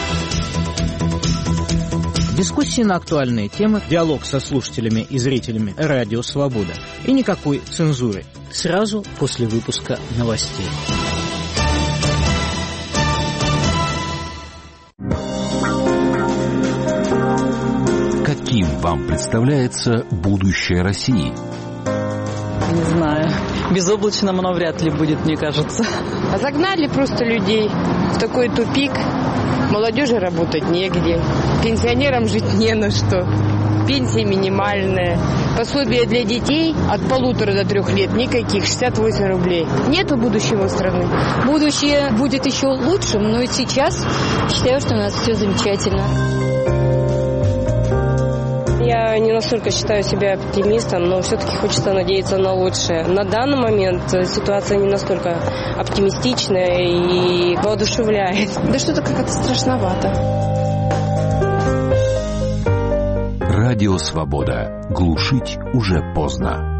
Дискуссии на актуальные темы, диалог со слушателями и зрителями «Радио Свобода». И никакой цензуры. Сразу после выпуска новостей. Каким вам представляется будущее России? Не знаю. Безоблачным оно вряд ли будет, мне кажется. А загнали просто людей в такой тупик. Молодежи работать негде. Пенсионерам жить не на что. Пенсия минимальная. Пособие для детей от полутора до трех лет никаких, шестьдесят восемь рублей. Нету будущего страны. Будущее будет еще лучшим, но и сейчас считаю, что у нас все замечательно. Я не настолько считаю себя оптимистом, но все-таки хочется надеяться на лучшее. На данный момент ситуация не настолько оптимистичная и воодушевляет. Да что-то как-то страшновато. Радио «Свобода». Глушить уже поздно.